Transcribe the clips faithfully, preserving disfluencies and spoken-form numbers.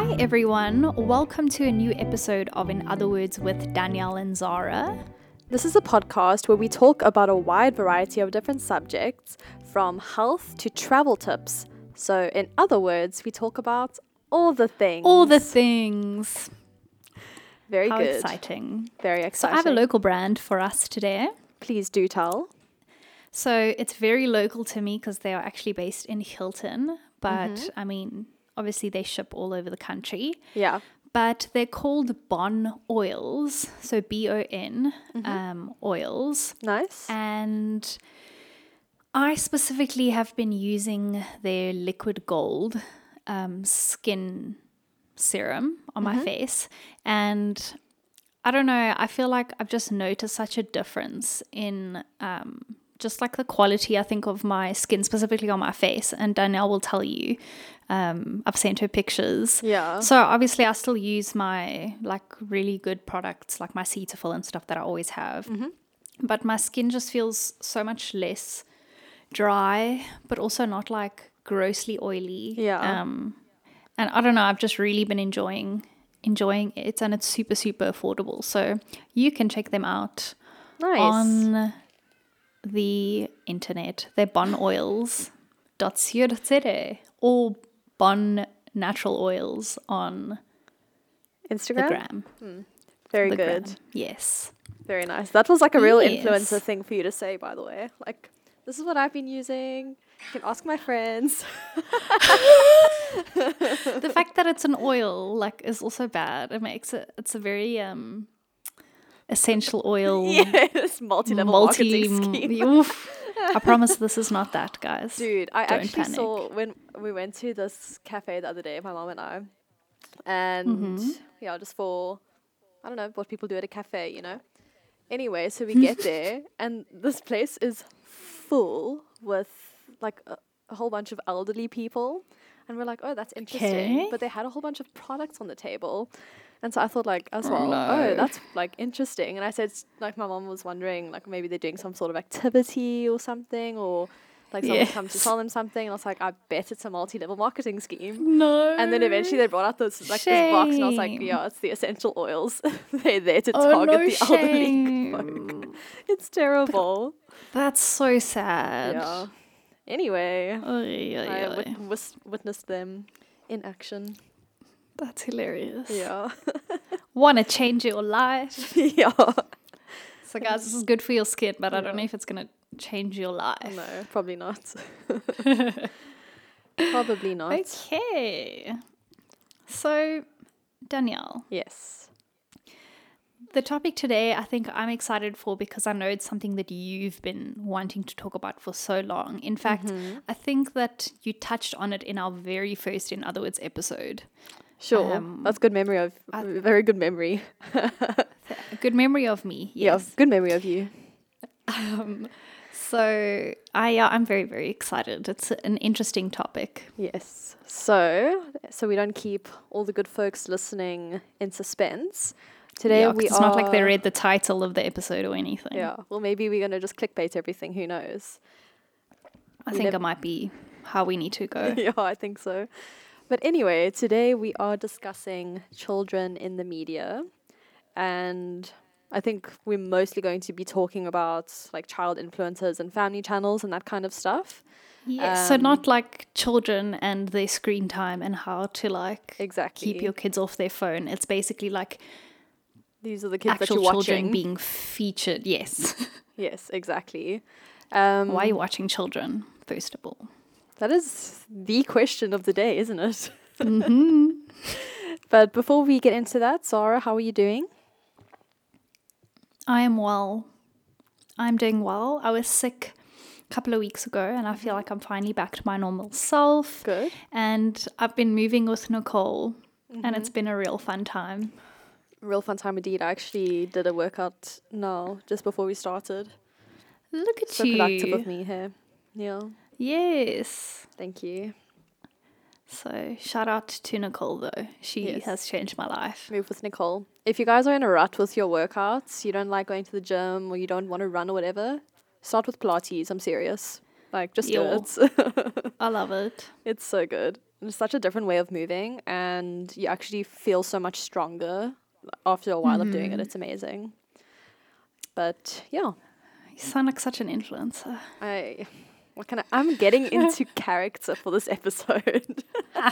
Hi everyone, welcome to a new episode of In Other Words with Danielle and Zara. This is a podcast where we talk about a wide variety of different subjects, from health to travel tips. So, in other words, we talk about all the things. All the things. Very How good. exciting. Very So exciting. I have a local brand for us today. Please do tell. So it's very local to me because they are actually based in Hilton. But Mm-hmm. I mean, obviously they ship all over the country. Yeah. But they're called Bon Oils. So B O N Mm-hmm. um, oils. Nice. And I specifically have been using their liquid gold um, skin serum on my face. And I don't know, I feel like I've just noticed such a difference in um, just like the quality, I think, of my skin, specifically on my face. And Danielle will tell you, um, I've sent her pictures. Yeah. So obviously I still use my like really good products like my Cetaphil and stuff that I always have. But my skin just feels so much less dry, but also not like grossly oily. Yeah. Um, and I don't know, I've just really been enjoying enjoying it, and it's super super affordable. So you can check them out Nice. on the internet. They're bonoils dot co dot za or Bon Natural Oils on Instagram. the gram. Very The good. gram. Yes. Very nice. That was like a real Yes. influencer thing for you to say, by the way. Like, this is what I've been using. You can ask my friends. The fact that it's an oil like is also bad. It makes it it's a very um essential oil Yes, multi-level multi marketing scheme. oof. I promise this is not that, guys. Dude, I Don't actually panic. saw when we went to this cafe the other day, my mom and I, and Mm-hmm. yeah, just for, I don't know, what people do at a cafe, you know? Anyway, so we get there, and this place is full with like a, a whole bunch of elderly people. And we're like, oh, that's interesting. Okay. But they had a whole bunch of products on the table. And so I thought, like, as Oh, well, no. oh, that's like interesting. And I said, s- like, my mom was wondering, like, maybe they're doing some sort of activity or something, or like someone's come to Yes. sell them something. And I was like, I bet it's a multi level marketing scheme. No. And then eventually they brought out this like this box, and I was like, Shame. yeah, it's the essential oils. They're there to Oh, target no the elderly shame. folk. It's terrible. That's so sad. Yeah. Anyway, Oy, oy, I oy. wit- wis- witnessed them in action. That's hilarious. Yeah. Want to change your life? yeah. So, guys, this is good for your skin, but I don't Yeah. know if it's going to change your life. No, probably not. Probably not. Okay. So, Danielle, Yes. the topic today I think I'm excited for because I know it's something that you've been wanting to talk about for so long. In fact, Mm-hmm. I think that you touched on it in our very first In Other Words episode. Sure. Um, That's good memory of very good memory. A good memory of me. Yeah, Yes. good memory of you. Um, so I, yeah, I'm very, very excited. It's an interesting topic. Yes. So, so we don't keep all the good folks listening in suspense. Today Yeah, 'cause we it's are not like they read the title of the episode or anything. Yeah. Well, maybe we're gonna just clickbait everything. Who knows? I We think nev- it might be how we need to go. yeah, I think so. But anyway, today we are discussing children in the media, and I think we're mostly going to be talking about like child influencers and family channels and that kind of stuff. Yes. so Um, not like children and their screen time and how to like Exactly. keep your kids off their phone. It's basically like These are the kids that actual you're children watching. being featured. Yes. Yes, exactly. Um, Why are you watching children, first of all? That is the question of the day, isn't it? Mm-hmm. But before we get into that, Zara, how are you doing? I am well. I'm doing well. I was sick a couple of weeks ago and I feel like I'm finally back to my normal self. Good. And I've been moving with Nicole and Mm-hmm. it's been a real fun time. Real fun time indeed. I actually did a workout now, just before we started. Look at So you. productive of me here. Yeah, Yes. thank you. So shout out to Nicole though. She Yes. has changed my life. Move with Nicole. If you guys are in a rut with your workouts, you don't like going to the gym or you don't want to run or whatever, start with Pilates. I'm serious. Like, just Yo. do it. I love it. It's so good. it's such a different way of moving, and you actually feel so much stronger after a while of doing it. It's amazing. But yeah, You sound like such an influencer. I what can I, I'm getting into character for this episode.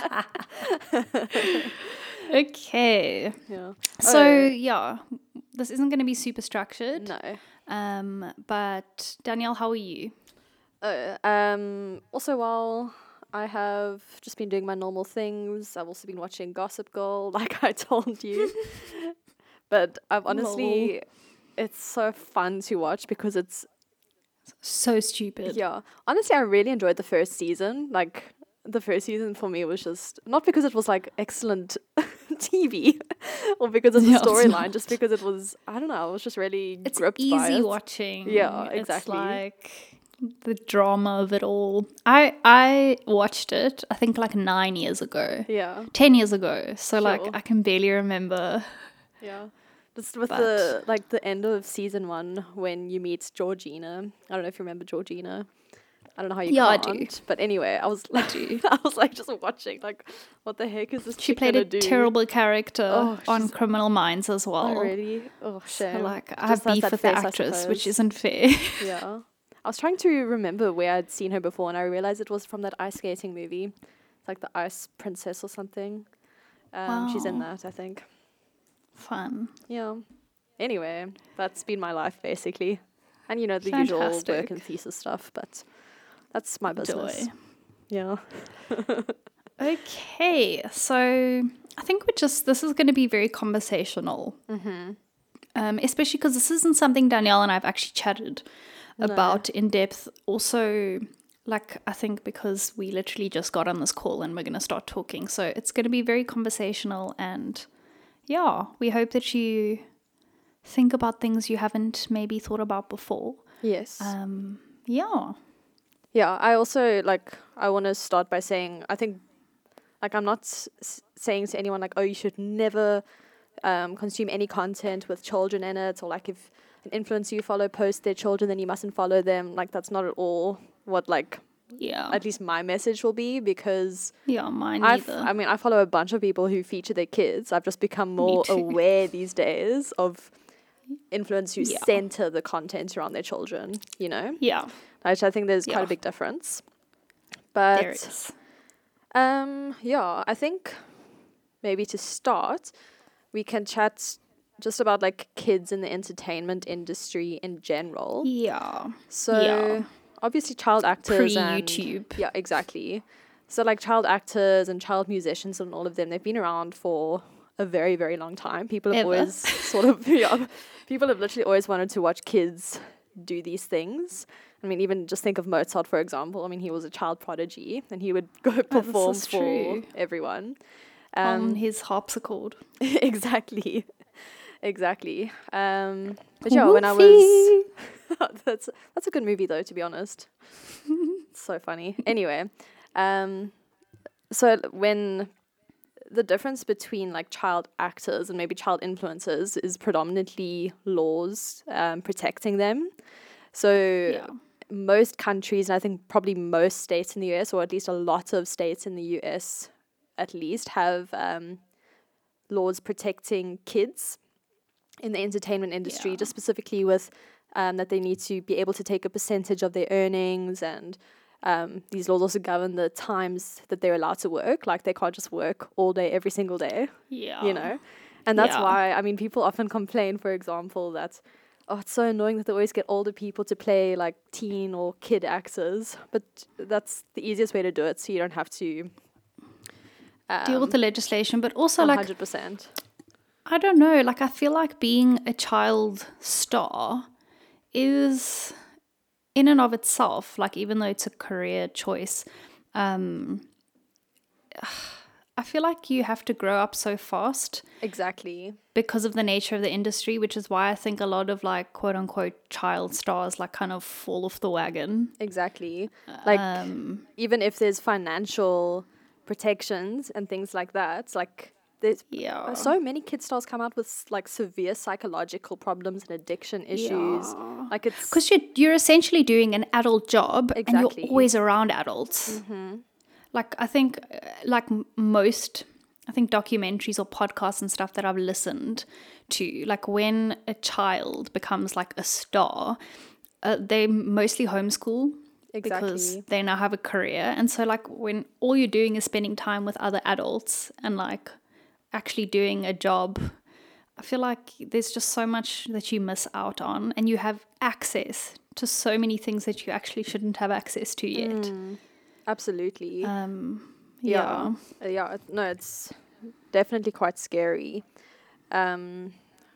Okay. Yeah. So Oh, yeah, this isn't going to be super structured. no. Um, but Danielle, how are you? Uh, um. Also, while I have just been doing my normal things, I've also been watching Gossip Girl, like I told you. But I've honestly, it's so fun to watch because it's So stupid. yeah. Honestly, I really enjoyed the first season. Like the first season for me was just not because it was like excellent T V or because of the Yeah, it's storyline, not. just because it was I don't know, I was just really It's gripped by easy it. watching. Yeah, It's exactly. like the drama of it all. I I watched it, I think like nine years ago. Yeah. Ten years ago. So like Sure. I can barely remember. Yeah. Just with But- the like the end of season one when you meet Georgina. I don't know if you remember Georgina. I don't know how you Yeah, I can't. do. But anyway, I was like I was like just watching like what the heck is this She chick played gonna a do? terrible character Oh, on she's- Criminal Minds as well. Oh really? Oh So shame. like I Just have has beef that with the face, I actress, which suppose. isn't fair. Yeah. I was trying to remember where I'd seen her before and I realized it was from that ice skating movie. It's like the Ice Princess or something. Um she's in Wow. that, I think. Fun. Yeah. Anyway, that's been my life basically. And you know, the usual work Fantastic. and thesis stuff, but that's my business. Joy. Yeah. Okay, so I think we're just, this is going to be very conversational. Mm-hmm. Um, especially because this isn't something Danielle and I've actually chatted about in depth. Also, like, I think because we literally just got on this call and we're going to start talking. So it's going to be very conversational. And yeah, we hope that you think about things you haven't maybe thought about before. Yes. Um, yeah. Yeah, I also like I want to start by saying I think like I'm not s- s- saying to anyone like, oh, you should never um, consume any content with children in it, or like if an influencer you follow posts their children, then you mustn't follow them. Like that's not at all what like Yeah. at least my message will be, because Yeah, mine I've, neither. I mean, I follow a bunch of people who feature their kids. I've just become more too. aware these days of influencers who Yeah. center the content around their children, you know, yeah, which I think there's quite Yeah. a big difference. But there it is. um, yeah, I think maybe to start, we can chat just about like kids in the entertainment industry in general. Yeah. So Yeah. obviously child actors and Pre-YouTube. yeah, exactly. So like child actors and child musicians and all of them, they've been around for a very, very long time. People have Ever. always sort of yeah, people have literally always wanted to watch kids do these things. I mean, even just think of Mozart, for example. I mean, he was a child prodigy and he would go perform is for true. everyone. On Um, his harpsichord. exactly. Exactly. Um, but yeah, when I was Woofy. that's that's a good movie though, to be honest. It's so funny. Anyway, um, so when the difference between like child actors and maybe child influencers is predominantly laws um, protecting them. So Yeah. most countries, and I think probably most states in the U S, or at least a lot of states in the U S at least, have um, laws protecting kids in the entertainment industry, Yeah. just specifically with um, that they need to be able to take a percentage of their earnings, and um, these laws also govern the times that they're allowed to work. Like they can't just work all day, every single day, Yeah. you know? And that's Yeah. why, I mean, people often complain, for example, that, oh, it's so annoying that they always get older people to play like teen or kid actors. But that's the easiest way to do it, so you don't have to um, Deal with the legislation, but also one like hundred percent. I don't know, like I feel like being a child star is in and of itself, like even though it's a career choice, um I feel like you have to grow up so fast Exactly. because of the nature of the industry, which is why I think a lot of like quote unquote child stars like kind of fall off the wagon. Exactly. Like Um even if there's financial protections and things like that, like there's yeah. so many kid stars come out with like severe psychological problems and addiction issues. Yeah. Like it's Because you're, you're essentially doing an adult job and Exactly. you're always around adults. like I think uh, like m- most I think documentaries or podcasts and stuff that I've listened to, like when a child becomes like a star, uh, they mostly homeschool because Exactly. they now have a career. And so like when all you're doing is spending time with other adults and like actually doing a job, I feel like there's just so much that you miss out on, and you have access to so many things that you actually shouldn't have access to yet. Absolutely. Um, yeah. yeah. Uh, yeah. it- No, it's definitely quite scary. Um,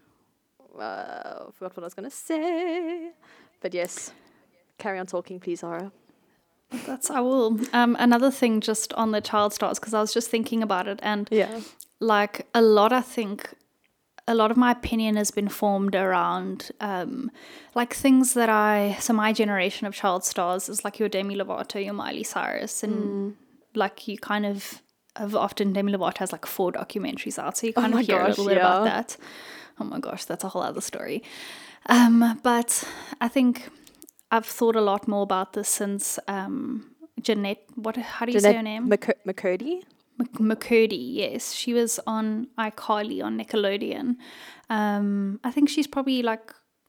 uh, forgot what I was gonna say, but yes, carry on talking, please, Zara. That's I will. Um, another thing just on the child stars, because I was just thinking about it, and Yeah. like a lot, I think a lot of my opinion has been formed around um, like things that I. So my generation of child stars is like your Demi Lovato, your Miley Cyrus, and like you kind of have often Demi Lovato has like four documentaries out, so you kind my of hear a gosh, little bit about yeah. that. Oh my gosh, that's a whole other story. Um, but I think I've thought a lot more about this since um, Jeanette. What? How do you say her name? Mc- McCurdy. Mc- McCurdy, yes. She was on iCarly on Nickelodeon. Um, I think she's probably like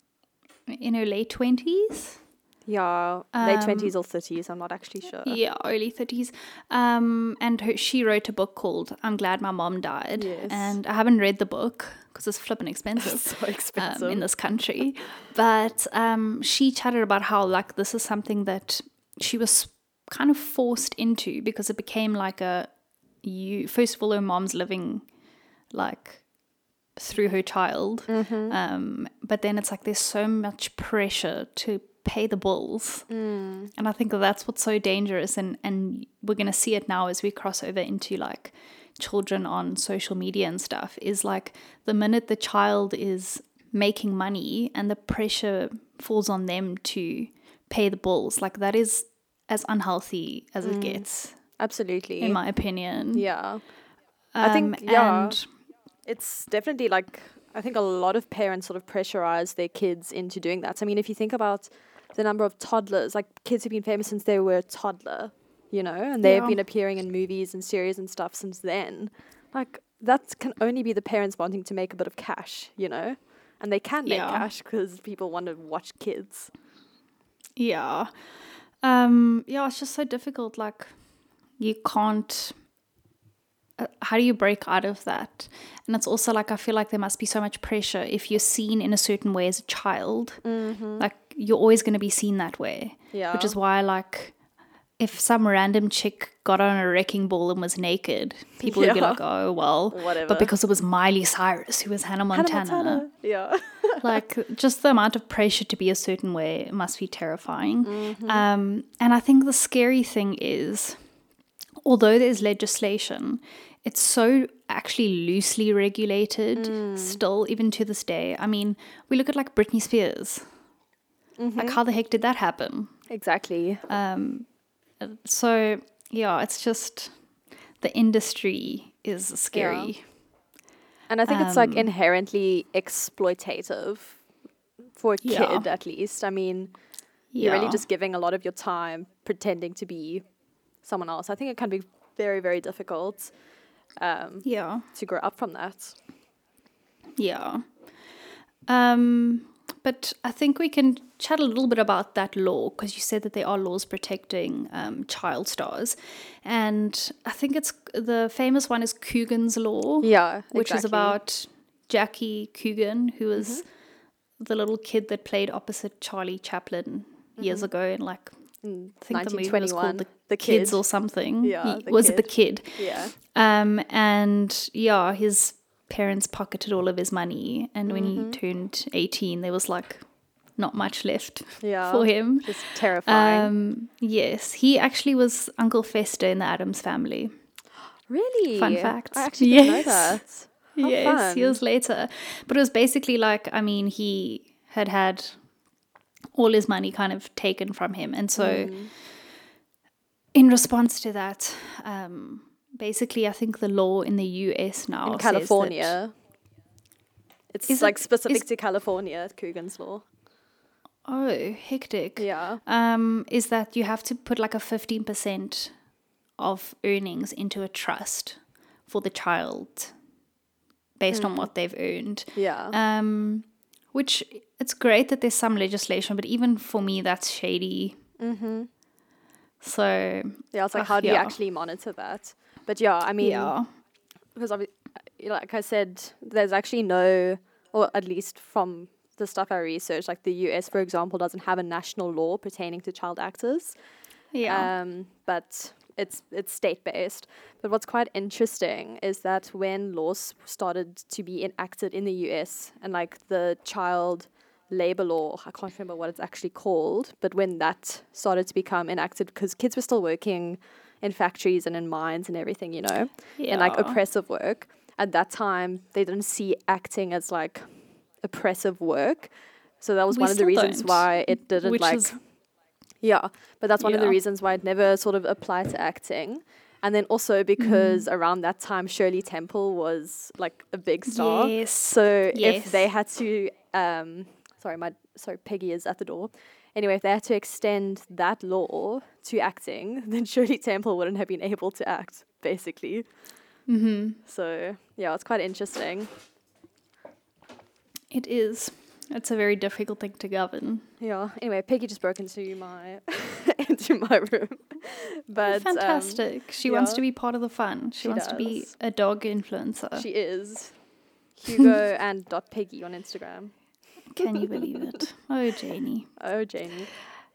in her late twenties. Yeah, late twenties or thirties. I'm not actually sure. Yeah, early thirties. Um, and her, she wrote a book called I'm Glad My Mom Died. Yes. And I haven't read the book because it's flippin' expensive. So expensive. Um, in this country. But um, she chatted about how like this is something that she was kind of forced into because it became like a you first of all her mom's living like through her child, Mm-hmm. um, but then it's like there's so much pressure to pay the bills, Mm. and I think that's what's so dangerous, and and we're gonna see it now as we cross over into like children on social media and stuff, is like the minute the child is making money and the pressure falls on them to pay the bills, like that is as unhealthy as it gets, Absolutely. in my opinion. Yeah. I think, Um, yeah. and It's definitely like, I think a lot of parents sort of pressurize their kids into doing that. I mean, if you think about the number of toddlers, like kids who've been famous since they were a toddler, you know, and they've Yeah. been appearing in movies and series and stuff since then. Like, that can only be the parents wanting to make a bit of cash, you know? And they can make Yeah. cash because people want to watch kids. yeah, um, yeah, it's just so difficult. Like you can't. Uh, how do you break out of that? And it's also like I feel like there must be so much pressure if you're seen in a certain way as a child. Mm-hmm. Like you're always going to be seen that way. Yeah. Which is why, like, if some random chick got on a wrecking ball and was naked, people would be Yeah. like, "Oh well," Whatever. but because it was Miley Cyrus who was Hannah Montana, Hannah Montana. Yeah. like just the amount of pressure to be a certain way must be terrifying. Mm-hmm. Um, and I think the scary thing is, although there's legislation, it's so actually loosely regulated Mm. still, even to this day. I mean, we look at like Britney Spears. Mm-hmm. Like, how the heck did that happen? Exactly. Um, so, yeah, it's just the industry is scary. And I think it's like Um, inherently exploitative for a Yeah. kid, at least. I mean, Yeah. you're really just giving a lot of your time pretending to be someone else. I think it can be very, very difficult um, Yeah. to grow up from that. Yeah. Um, but I think we can chat a little bit about that law, because you said that there are laws protecting um, child stars. And I think it's the famous one is Coogan's Law, Yeah, which is exactly. about Jackie Coogan, who was the little kid that played opposite Charlie Chaplin years ago in like, In I think the movie was nineteen twenty-one, called The, The Kids Kid. or something. Yeah, Ye- The was it The Kid. Kid? Yeah. Um, and yeah, his parents pocketed all of his money, and when Mm-hmm. he turned eighteen, there was like not much left Yeah. for him. Just terrifying. Um, yes, he actually was Uncle Fester in the Addams Family. Really? Fun fact. I actually didn't know Yes. that. How yes, fun. years later. But it was basically like, I mean, he had had all his money kind of taken from him, and so Mm. in response to that, um, basically, I think the law in the U S now In says that- California. It's Is like it- specific is- to California, Coogan's Law. oh, hectic. Yeah. Um, is that you have to put like a fifteen percent of earnings into a trust for the child based mm. on what they've earned. Yeah. Um, which it's great that there's some legislation, but even for me, that's shady. Mm-hmm. So yeah, it's like, uh, how do yeah. you actually monitor that? But yeah, I mean, yeah. because obvi- like I said, there's actually no, or at least from the stuff I researched, like the U S, for example, doesn't have a national law pertaining to child actors. Yeah. Um, but it's it's state based. But what's quite interesting is that when laws started to be enacted in the U S and like the child labor law, I can't remember what it's actually called, but when that started to become enacted, because kids were still working in factories and in mines and everything, you know, yeah. and like oppressive work. At that time, they didn't see acting as like oppressive work. So that was We one of the still reasons don't, why it didn't which like... is- Yeah, but that's one of the Yeah. reasons why it never sort of applied to acting. And then also because around that time, Shirley Temple was like a big star. Yes. So Yes. if they had to, um, sorry, my sorry, Peggy is at the door. Anyway, if they had to extend that law to acting, then Shirley Temple wouldn't have been able to act, basically. Mm-hmm. So yeah, it's quite interesting. It is. It's a very difficult thing to govern. Yeah. Anyway, Peggy just broke into my into my room. But fantastic. Um, she yeah, wants to be part of the fun. She, she wants to be does. a dog influencer. She is. Hugo and dot Peggy on Instagram. Can you believe it? Oh, Janie. Oh, Janie.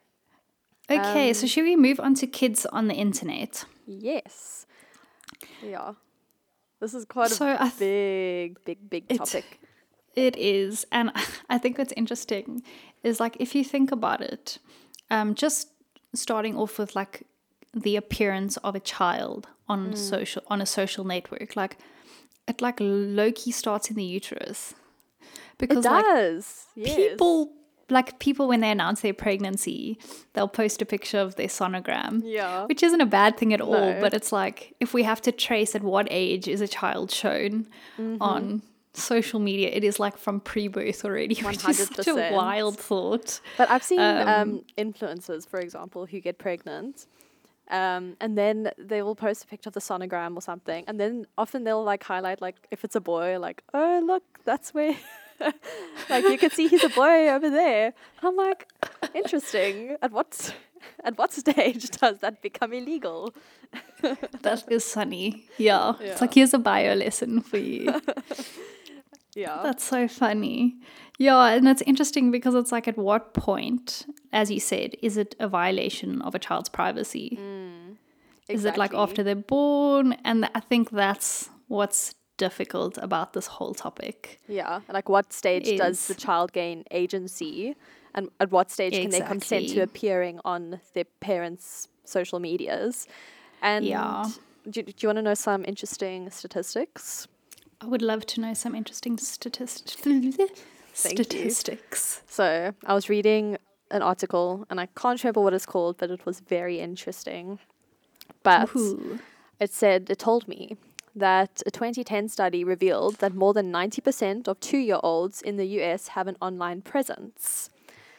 Okay, Um, so should we move on to kids on the internet? Yes. Yeah. This is quite So a I th- big, big, big It- topic. It is. And I think what's interesting is like if you think about it, um, just starting off with like the appearance of a child on social on a social network, like it like low-key starts in the uterus. Because It like does. Yes. people like people when they announce their pregnancy, they'll post a picture of their sonogram. Yeah. Which isn't a bad thing at all, No. but it's like if we have to trace at what age is a child shown Mm-hmm. on social media, it is like from pre-birth already, which is such a one hundred percent. wild thought. But I've seen um, Um, influencers, for example, who get pregnant. Um, and then they will post a picture of the sonogram or something. And then often they'll like highlight, like, if it's a boy, like, oh, look, that's where, like, you can see he's a boy over there. I'm like, interesting. At what, at what stage does that become illegal? That is funny. Yeah. Yeah. It's like, here's a bio lesson for you. Yeah. That's so funny. Yeah, and it's interesting because it's like at what point, as you said, is it a violation of a child's privacy? Is it like Exactly. after they're born? And I think that's what's difficult about this whole topic. Yeah. Like, what stage does the Is- child gain agency? And at what stage can they consent to Exactly. appearing on their parents' social medias? And Yeah. do, do you want to know some interesting statistics? I would love to know some interesting statist- you. statistics. So I was reading an article, and I can't remember what it's called, but it was very interesting. But Ooh. it said, it told me that a twenty ten study revealed that more than ninety percent of two-year-olds in the U S have an online presence.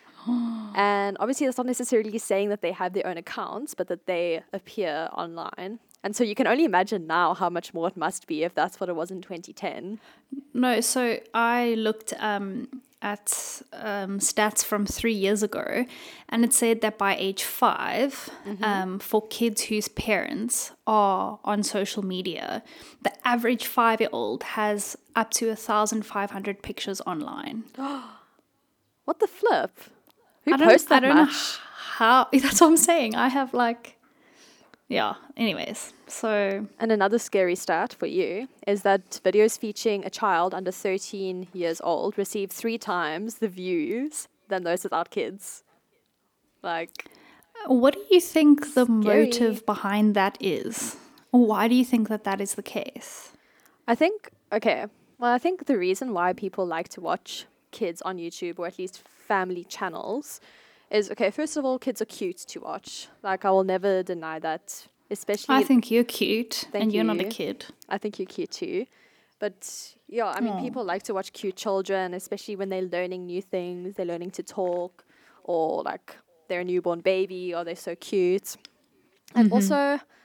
And obviously that's not necessarily saying that they have their own accounts, but that they appear online. And so you can only imagine now how much more it must be if that's what it was in twenty ten. No, so I looked um, at um, stats from three years ago, and it said that by age five, um, for kids whose parents are on social media, the average five-year-old has up to one thousand five hundred pictures online. What the flip? Who I don't, posts I that don't know much? how. That's what I'm saying. I have like, yeah. Anyways, so And another scary stat for you is that videos featuring a child under thirteen years old receive three times the views than those without kids. Like, what do you think the Scary. motive behind that is? Why do you think that that is the case? I think, okay, well, I think the reason why people like to watch kids on YouTube, or at least family channels, is, okay, first of all, kids are cute to watch. Like, I will never deny that, especially... I think you're cute, Thank and you're not a you. kid. I think you're cute too. But yeah, I mean, Aw. people like to watch cute children, especially when they're learning new things, they're learning to talk, or like they're a newborn baby, or they're so cute. And also,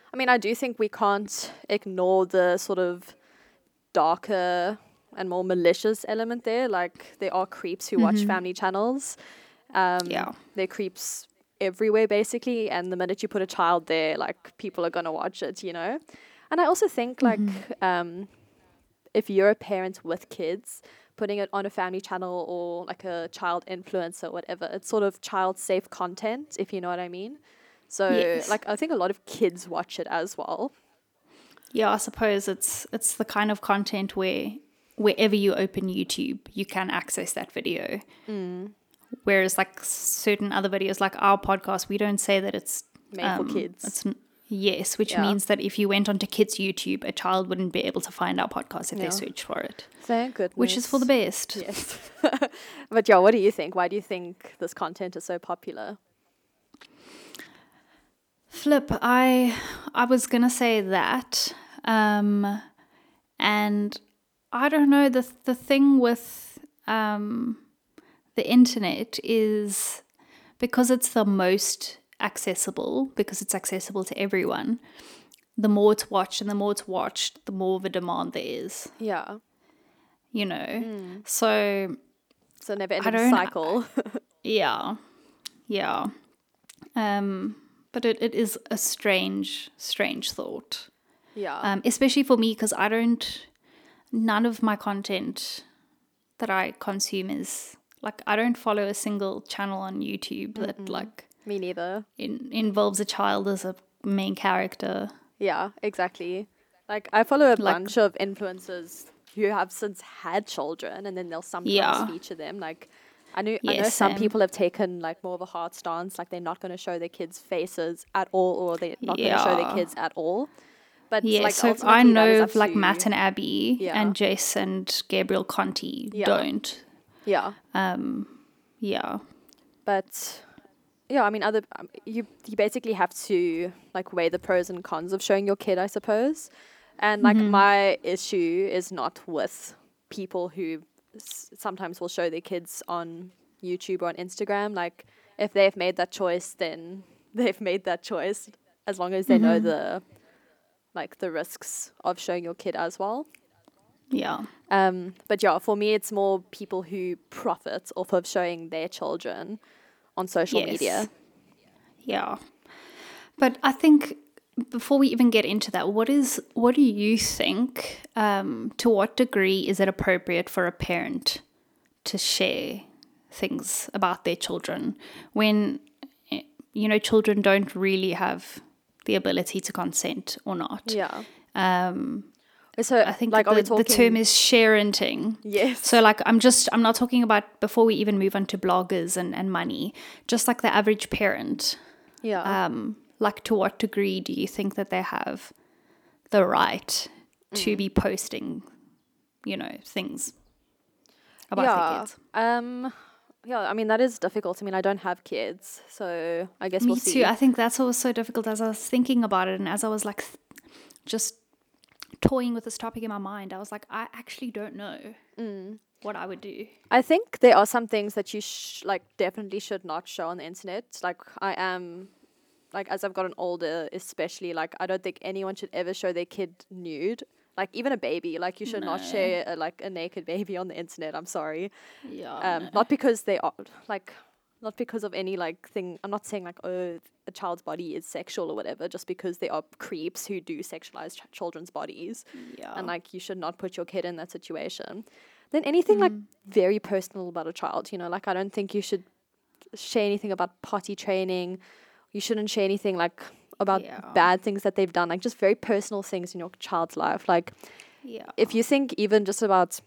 I mean, I do think we can't ignore the sort of darker and more malicious element there. Like, there are creeps who watch family channels. Um, Yeah. There are creeps everywhere, basically. And the minute you put a child there, like, people are going to watch it, you know? And I also think, like, um, if you're a parent with kids, putting it on a family channel or like a child influencer or whatever, it's sort of child safe content, if you know what I mean. So, Yes. like, I think a lot of kids watch it as well. Yeah, I suppose it's it's the kind of content where wherever you open YouTube, you can access that video. Mm. Whereas like certain other videos, like our podcast, we don't say that it's Made um, for kids. It's n- yes, which Yeah. means that if you went onto kids' YouTube, a child wouldn't be able to find our podcast if Yeah. they search for it, Thank goodness. which is for the best. Yes. But yeah, what do you think? Why do you think this content is so popular? Flip, I I was gonna say that, um, and I don't know, the the thing with um, the internet is because it's the most accessible, because it's accessible to everyone. The more it's watched and the more it's watched, the more of a demand there is. Yeah. You know, Mm. so It's a never I ending don't- cycle. yeah, yeah. Um, but it, it is a strange, strange thought. Yeah. Um, especially for me, because I don't, none of my content that I consume is, like, I don't follow a single channel on YouTube that, Mm-mm. like, Me neither. in, involves a child as a main character. Yeah, exactly. Like, I follow a Like- bunch of influencers who have since had children, and then they'll sometimes Yeah. feature them. Like, I know, I know Yes, some same. people have taken like more of a hard stance, like they're not going to show their kids' faces at all, or they're not going to show their Yeah. kids at all. But Yeah, like, so I ultimately, that know is of up like to- Matt and Abby Yeah. and Jace and Gabriel Conti Yeah. don't. Yeah, Um, yeah. but yeah, I mean, other um, you you basically have to like weigh the pros and cons of showing your kid, I suppose. And like Mm-hmm. my issue is not with people who s- sometimes will show their kids on YouTube or on Instagram. Like, if they've made that choice, then they've made that choice. As long as they know Mm-hmm. the like the risks of showing your kid as well. Yeah. Um, but yeah, for me, it's more people who profit off of showing their children on social Yes. media. Yeah. But I think before we even get into that, what is what do you think? Um, to what degree is it appropriate for a parent to share things about their children when eh, you know children don't really have the ability to consent or not? Yeah. Um, So I think like, that are we the, talking? the term is sharenting. Yes. So like I'm just I'm not talking about before we even move on to bloggers and, and money, just like the average parent. yeah. Um, like to what degree do you think that they have the right to Mm. be posting, you know, things about yeah. their kids? Um. Yeah. I mean, that is difficult. I mean, I don't have kids, so I guess Me we'll too. see. I think that's what was so difficult as I was thinking about it and as I was like th- just toying with this topic in my mind, I was like, I actually don't know Mm. what I would do. I think there are some things that you sh- like definitely should not show on the internet. Like, I am, like, as I've gotten older, especially, like, I don't think anyone should ever show their kid nude. Like, even a baby, like, you should not No. share a, like a naked baby on the internet. I'm sorry. Yeah. Um, not because they are like, not because of any like thing. I'm not saying like, oh, a child's body is sexual or whatever. Just because there are creeps who do sexualize ch- children's bodies, yeah. and like you should not put your kid in that situation. Then anything like very personal about a child, you know, like I don't think you should share anything about potty training. You shouldn't share anything like about Yeah. bad things that they've done, like just very personal things in your child's life. Like yeah. if you think even just about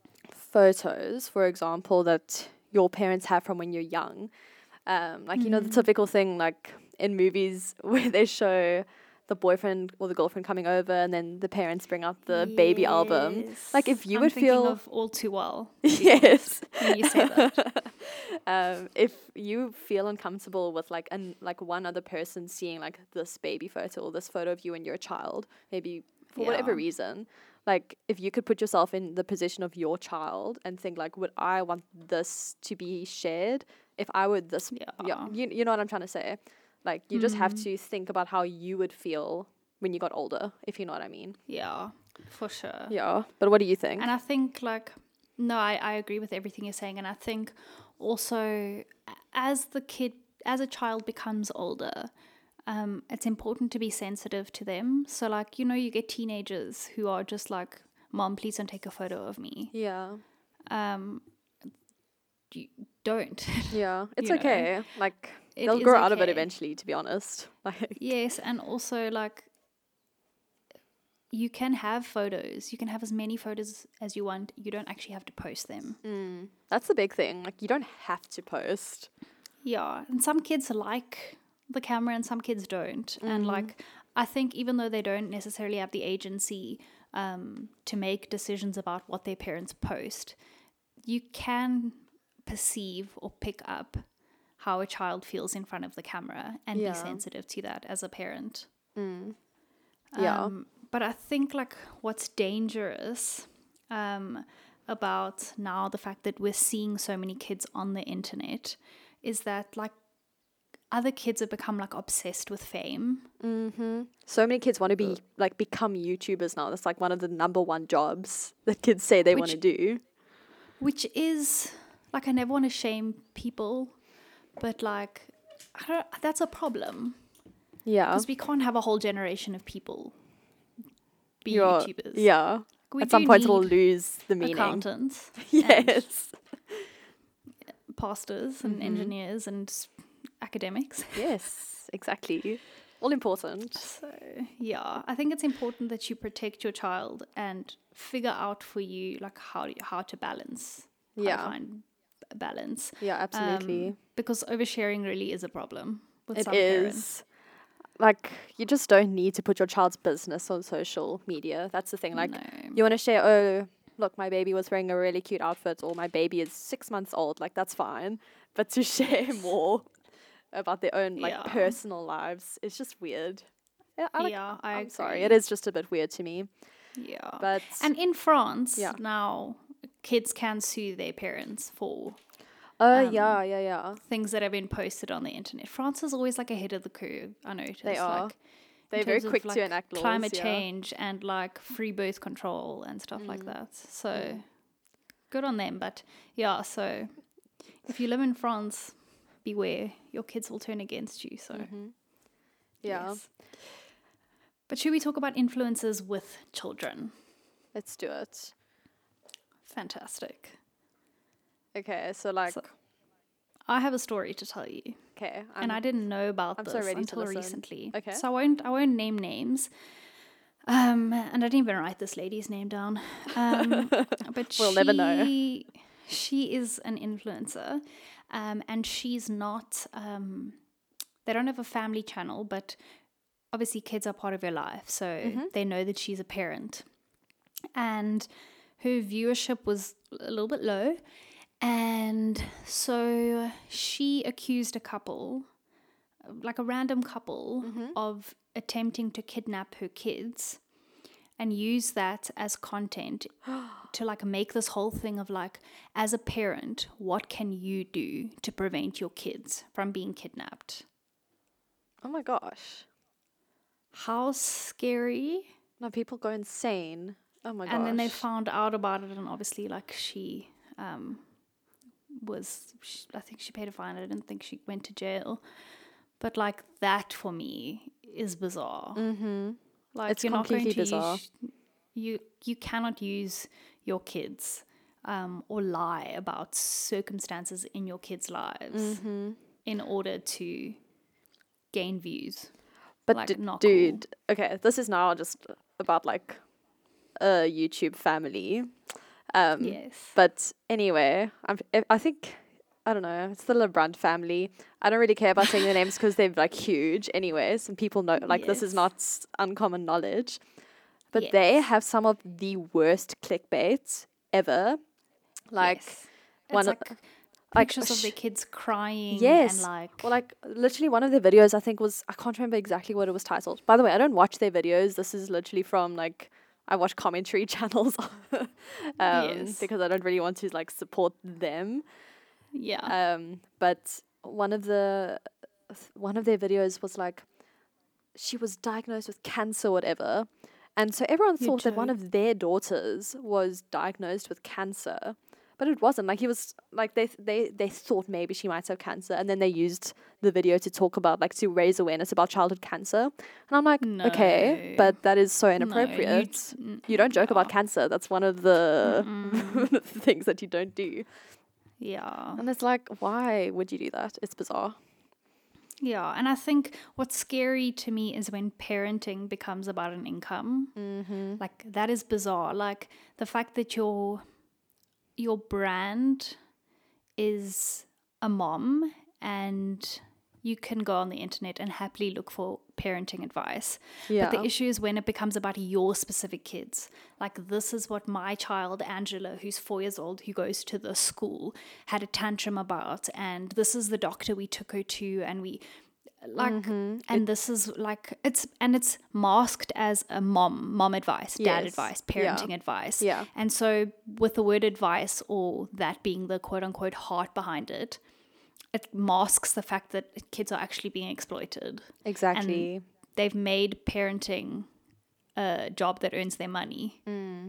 photos, for example, that your parents have from when you're young, um, like, you know, the typical thing like in movies where they show the boyfriend or the girlfriend coming over and then the parents bring out the baby album. Like, if you I'm would thinking feel of All Too Well yes, when you say that. um, if you feel uncomfortable with like an like one other person seeing like this baby photo or this photo of you when you're a child, maybe for whatever Yeah. reason, like if you could put yourself in the position of your child and think like, would I want this to be shared? If I would this, yeah, Yeah. you, you know what I'm trying to say? Like, you just have to think about how you would feel when you got older, if you know what I mean. Yeah, for sure. Yeah. But what do you think? And I think, like, no, I, I agree with everything you're saying. And I think also, as the kid, as a child becomes older, um, it's important to be sensitive to them. So, like, you know, you get teenagers who are just like, Mom, please don't take a photo of me. Yeah. Um, you don't. Yeah. It's You know, okay. Like, it they'll is grow out of it okay. eventually, to be honest. Like, Yes, and also, like, you can have photos. You can have as many photos as you want. You don't actually have to post them. mm, that's the big thing. Like, you don't have to post. Yeah, and some kids like the camera and some kids don't. And like, I think even though they don't necessarily have the agency um, to make decisions about what their parents post, you can perceive or pick up how a child feels in front of the camera and Yeah. be sensitive to that as a parent. Mm. Yeah. Um, but I think like what's dangerous um, about now the fact that we're seeing so many kids on the internet is that like other kids have become like obsessed with fame. Mm-hmm. So many kids want to be like become YouTubers now. That's like one of the number one jobs that kids say they want to Which- do. Which is like, I never want to shame people, but like I don't, that's a problem Yeah. because we can't have a whole generation of people be You're- YouTubers. Yeah. We At some do point it'll need lose the meaning. accountants, Yes. pastors, and engineers and s- academics. Yes, exactly. All important. So yeah, I think it's important that you protect your child and figure out for you like how how to balance. How Yeah. to find b- balance. Yeah, absolutely. Um, because oversharing really is a problem with It some is. parents. Like, you just don't need to put your child's business on social media. That's the thing. Like, No. you want to share, oh, look, my baby was wearing a really cute outfit, or my baby is six months old. Like, that's fine. But to share more about their own, like, Yeah. personal lives, it's just weird. Yeah, I like, yeah, I I'm sorry. agree. It is just a bit weird to me. Yeah. But, And in France Yeah. now, kids can sue their parents for oh, um, yeah, yeah, yeah. things that have been posted on the internet. France is always like ahead of the curve. I noticed. They are. Like, They're in very terms of, quick like, to enact laws. climate yeah. change and like free birth control and stuff like Mm. that. So good on them. But yeah, so if you live in France, beware, your kids will turn against you. So Mhm. Yeah, yes. But should we talk about influences with children? let's do it. Fantastic. Okay, so, like, So- I have a story to tell you, okay. and I'm, I didn't know about I'm this so ready to until listen. recently. Okay. So I won't I won't name names. Um, and I didn't even write this lady's name down. Um, but We'll she, never know. She is an influencer, um, and she's not. Um, they don't have a family channel, but obviously kids are part of her life, so Mm-hmm. they know that she's a parent, and her viewership was a little bit low, and so she accused a couple, like a random couple, Mm-hmm. of attempting to kidnap her kids and use that as content to like make this whole thing of like, as a parent, what can you do to prevent your kids from being kidnapped? Oh my gosh. How scary. No, people go insane. Oh my gosh. And then they found out about it, and obviously like she um was she, I think she paid a fine. I didn't think she went to jail, but like that for me is bizarre. Mm-hmm. Like, It's you're not going completely to bizarre. use you you cannot use your kids um, or lie about circumstances in your kids' lives Mm-hmm. in order to gain views. But Like, d- not dude, okay, this is now just about like a YouTube family. Um, Yes. But anyway, I'm, I I think, I don't know, it's the LeBrun family. I don't really care about saying their names because they're like huge anyways, and people know, like, this is Yes. not s- uncommon knowledge. But they Yes. have some of the worst clickbait ever. Like, Yes. one it's of- like like, pictures of sh- their kids crying Yes. and like Well, like, literally one of their videos, I think was, I can't remember exactly what it was titled. By the way, I don't watch their videos. This is literally from, like, I watch commentary channels um, Yes. because I don't really want to, like, support them. yeah. Um, but one of the, one of their videos was, like, she was diagnosed with cancer or whatever. And so everyone You thought that one joke. of their daughters was diagnosed with cancer. But it wasn't. Like, he was, like, they they they thought maybe she might have cancer. And then they used the video to talk about, like, to raise awareness about childhood cancer. And I'm like, okay, No. but that is so No, you inappropriate. d- You, mm, don't joke about yeah. cancer. That's one of the, the things that you don't do. Yeah. And it's like, why would you do that? It's bizarre. Yeah. And I think what's scary to me is when parenting becomes about an income. Mm-hmm. Like, that is bizarre. Like, the fact that your your brand is a mom and you can go on the internet and happily look for parenting advice. Yeah. But the issue is when it becomes about your specific kids. Like, this is what my child, Angela, who's four years old, who goes to the school, had a tantrum about. And this is the doctor we took her to. And we, like, Mm-hmm. and this is like, it's, and it's masked as a mom, mom advice, dad Yes. advice, Yeah. parenting advice. Yeah. And so with the word advice, or that being the quote unquote heart behind it, it masks the fact that kids are actually being exploited. Exactly. They've made parenting a job that earns their money,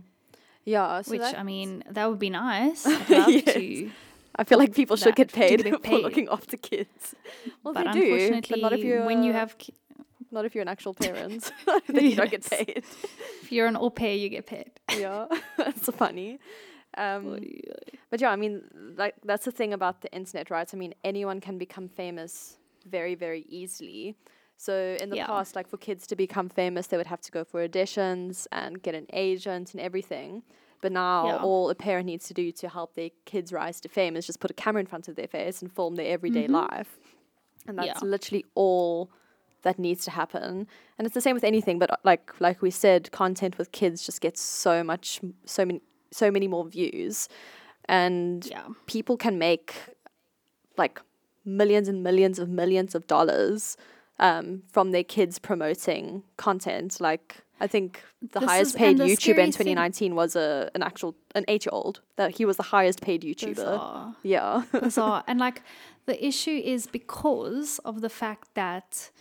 Yeah. So which, that, I mean, that would be nice. I'd love Yes. to. I feel like people should that- get to paid get for paid. looking after kids. Well, But they do. unfortunately, But not if you're when you have, ki- not if you're an actual parent. Then you don't get Yes. paid. if you're an au pair, you get paid. Yeah, that's so funny. Um, but yeah, I mean, like that's the thing about the internet, right? I mean, anyone can become famous very, very easily. So in the Yeah. past, like for kids to become famous, they would have to go for auditions and get an agent and everything. But now Yeah. all a parent needs to do to help their kids rise to fame is just put a camera in front of their face and film their everyday life. And that's Mm-hmm. Yeah. literally all that needs to happen. And it's the same with anything, but uh, like like we said, content with kids just gets so much so many so many more views. And Yeah. people can make like millions and millions of millions of dollars um, from their kids promoting content. Like I think the This highest is- paid and the YouTuber scary in thing- twenty nineteen was a an actual an eight year old. That he was the highest paid YouTuber. Bizarre. Yeah. Bizarre. And like, the issue is because of the fact that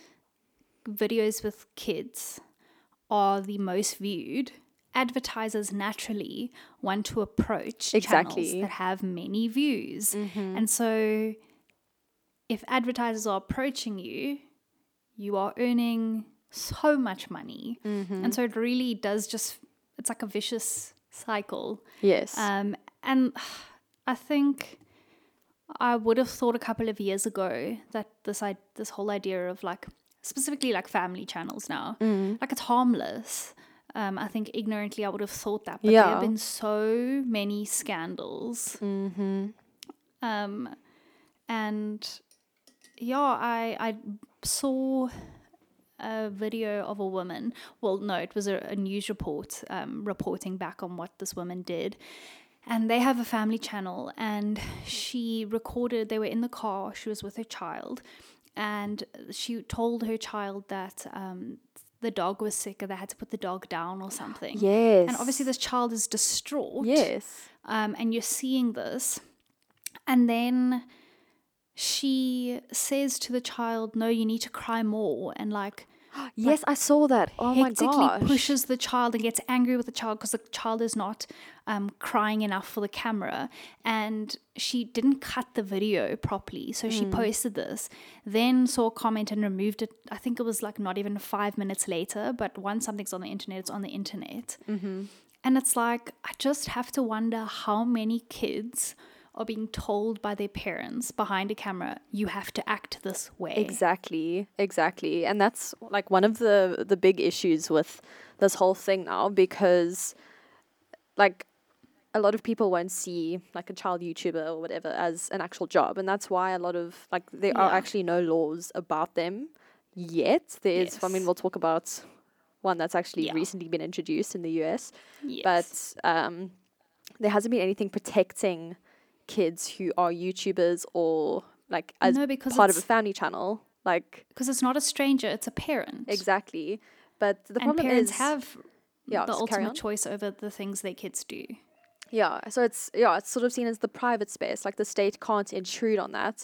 videos with kids are the most viewed, advertisers naturally want to approach Exactly. channels that have many views. And so if advertisers are approaching you, you are earning so much money. And so it really does just, it's like a vicious cycle. Yes. Um, and I think I would have thought a couple of years ago that this I, this whole idea of like, specifically like family channels now, like it's harmless. Um, I think ignorantly I would have thought that, but there Yeah. have been so many scandals. Mm-hmm. Um, and yeah, I I saw a video of a woman. Well, no, it was a, a news report um, reporting back on what this woman did. And they have a family channel, and she recorded, they were in the car, she was with her child, and she told her child that um, the dog was sick, or they had to put the dog down or something. Yes. And obviously this child is distraught. Yes. Um, and you're seeing this. And then she says to the child, no, you need to cry more. And like, Yes, I saw that. Oh my hectically gosh. pushes the child and gets angry with the child because the child is not um, crying enough for the camera. And she didn't cut the video properly. So she posted this, then saw a comment and removed it. I think it was like not even five minutes later. But once something's on the internet, it's on the internet. Mm-hmm. And it's like, I just have to wonder how many kids are being told by their parents behind a camera, you have to act this way. Exactly, exactly. And that's like one of the the big issues with this whole thing now, because like a lot of people won't see like a child YouTuber or whatever as an actual job, and that's why a lot of like there are Yeah. actually no laws about them yet. There is, I mean, Yes. we'll talk about one that's actually Yeah. recently been introduced in the U S, Yes. but um, there hasn't been anything protecting kids who are YouTubers or like as No, because part of a it's- family channel. Like Because it's not a stranger, it's a parent. exactly, but the And problem parents is have yeah, the so carry on. ultimate choice over the things their kids do. Yeah, so it's yeah, it's sort of seen as the private space. Like the state can't intrude on that,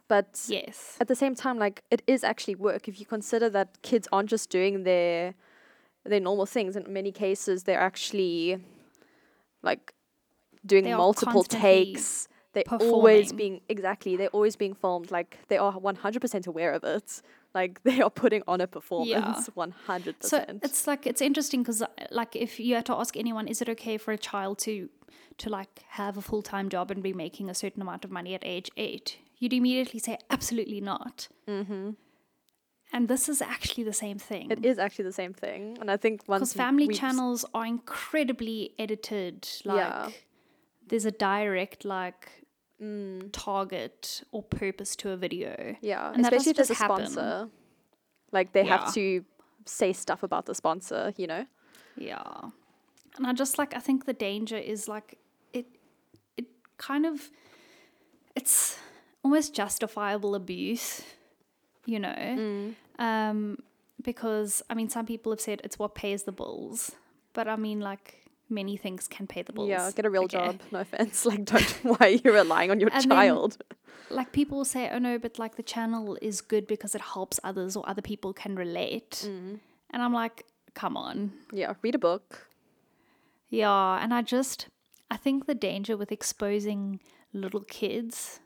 But Yes. at the same time, like, it is actually work if you consider that kids aren't just doing their their normal things. In many cases, they're actually like doing They are multiple constantly takes. They're always performing. being exactly. They're always being filmed. Like, they are one hundred percent aware of it. Like, they are putting on a performance one hundred So percent. it's like it's interesting because like if you had to ask anyone, is it okay for a child to to like have a full time job and be making a certain amount of money at age eight? You'd immediately say absolutely not. Mm-hmm. And this is actually the same thing. It is actually the same thing. And I think once Because family we channels are incredibly edited. Like Yeah. there's a direct like Mm, target or purpose to a video. yeah, And that especially if doesn't there's a just happen. sponsor. Like, they Yeah. have to say stuff about the sponsor, you know? Yeah. And I just like I think the danger is like it it kind of it's almost justifiable abuse, you know. Mm. Um because I mean some people have said it's what pays the bills. But I mean like many things can pay the bills. Yeah, get a real okay? job. No offense. Like, don't. Why are you relying on your And then- child? Like people will say, oh no, but like the channel is good because it helps others or other people can relate. Mm. And I'm like, come on. Yeah, read a book. Yeah, and I just, I think the danger with exposing little kids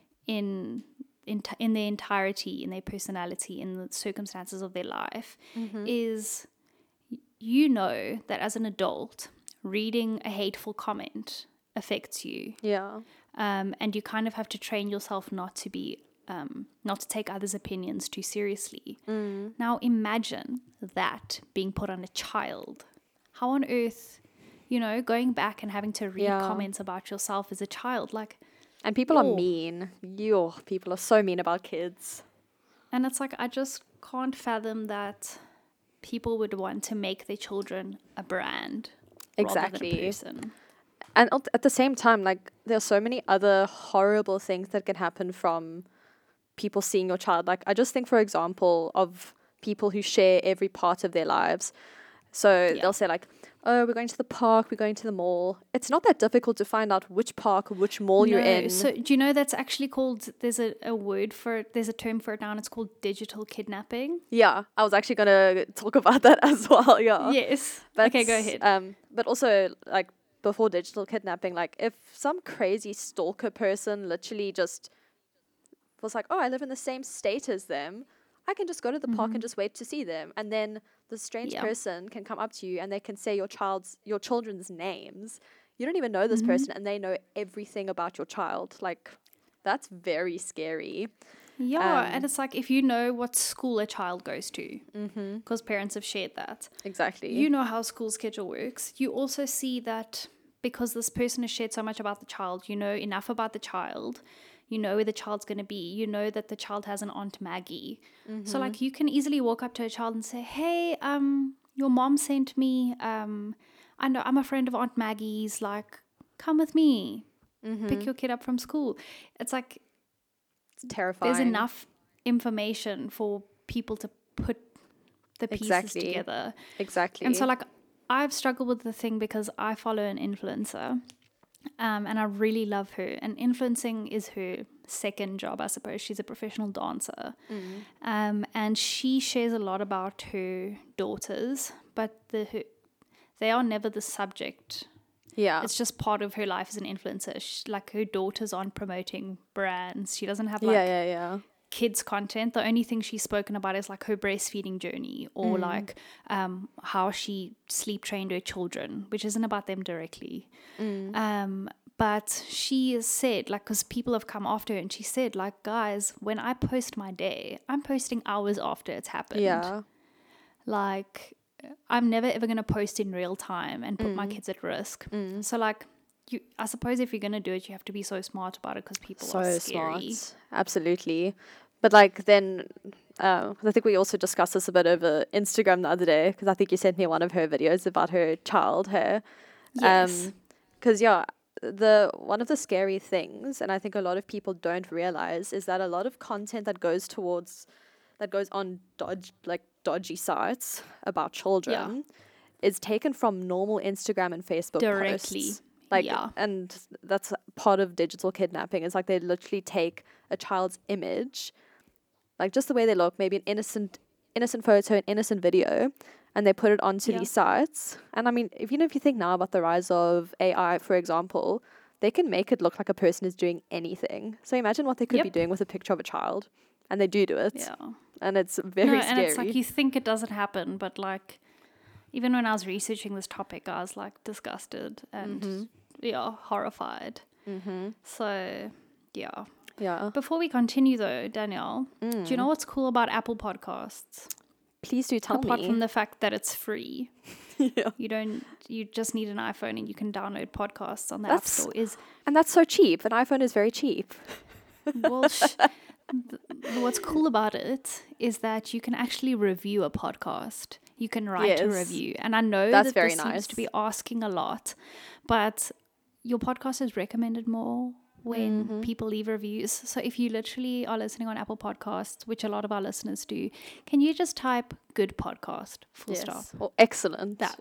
in in in their entirety, in their personality, in the circumstances of their life, Mm-hmm. is you know that as an adult, reading a hateful comment affects you, Yeah. um, and you kind of have to train yourself not to be, um, not to take others' opinions too seriously. Mm. Now imagine that being put on a child. How on earth, you know, going back and having to read Yeah. comments about yourself as a child, like, And people are Oh. mean. You people are so mean about kids. and it's like I just can't fathom that people would want to make their children a brand rather than Exactly. a person. And at at the same time, like, there are so many other horrible things that can happen from people seeing your child. Like, I just think, for example, of people who share every part of their lives. So Yeah. they'll say like, oh, we're going to the park, we're going to the mall. It's not that difficult to find out which park or which mall you're No, in. so do you know that's actually called? There's a, a word for it. There's a term for it now, and it's called digital kidnapping. Yeah, I was actually gonna talk about that as well. Yeah. Yes. But, okay, go ahead. Um, but also, like, before digital kidnapping, like, if some crazy stalker person literally just was like, oh, I live in the same state as them, I can just go to the park and just wait to see them. And then the strange Yeah. person can come up to you and they can say your child's, your children's names. You don't even know this Mhm. person and they know everything about your child. Like, that's very scary. Yeah, um, and it's like if you know what school a child goes to, Mm-hmm. because parents have shared that, Exactly. you know how school schedule works. You also see that because this person has shared so much about the child, you know enough about the child, you know where the child's going to be, you know that the child has an Aunt Maggie. Mm-hmm. So like you can easily walk up to a child and say, hey, um, your mom sent me, um, I know I'm a friend of Aunt Maggie's, like, come with me, Mm-hmm. pick your kid up from school. It's like, It's terrifying. there's enough information for people to put the pieces Exactly. together. Exactly. And so, like, I've struggled with the thing because I follow an influencer, um, and I really love her. And influencing is her second job, I suppose. She's a professional dancer, Mm. um, and she shares a lot about her daughters, but the her, they are never the subject. Yeah. It's just part of her life as an influencer. She, like her daughters aren't promoting brands. She doesn't have like yeah, yeah, yeah. kids content. The only thing she's spoken about is like her breastfeeding journey or Mm. like um how she sleep trained her children, which isn't about them directly. Mm. Um but she has said, like, because people have come after her and she said, like, guys, when I post my day, I'm posting hours after it's happened. Yeah. Like, I'm never ever going to post in real time and put my Mm. kids at risk. Mm. So like you, I suppose if you're going to do it, you have to be so smart about it because people So are scary. smart. Absolutely. But like then, uh, I think we also discussed this a bit over Instagram the other day because I think you sent me one of her videos about her child, her. Yes. Because yeah, the one of the scary things, and I think a lot of people don't realize, is that a lot of content that goes towards, that goes on dodge like dodgy sites about children, is taken from normal Instagram and Facebook Directly. posts. Like, Yeah. and that's part of digital kidnapping. Is like they literally take a child's image, like just the way they look, maybe an innocent, innocent photo, an innocent video, and they put it onto Yeah. these sites. And I mean, if you know, if you think now about the rise of A I, for example, they can make it look like a person is doing anything. So imagine what they could be Yep. doing with a picture of a child, and they do do it, Yeah. and it's very No, scary. and it's like you think it doesn't happen, but like even when I was researching this topic, I was like disgusted and Mm-hmm. yeah, horrified. Mm-hmm. So yeah. Yeah. Before we continue though, Danielle, Mm. do you know what's cool about Apple Podcasts? Please do tell Apart me. from the fact that it's free. Yeah. You don't you just need an iPhone and you can download podcasts on the That's- App Store. Is And that's so cheap. An iPhone is very cheap. well sh- th- what's cool about it is that you can actually review a podcast. You can write a Yes. review. And I know That's that very this seems to nice. be asking a lot, but your podcast is recommended more when Mm-hmm. people leave reviews. So if you literally are listening on Apple Podcasts, which a lot of our listeners do, can you just type good podcast, full stop? Or excellent. That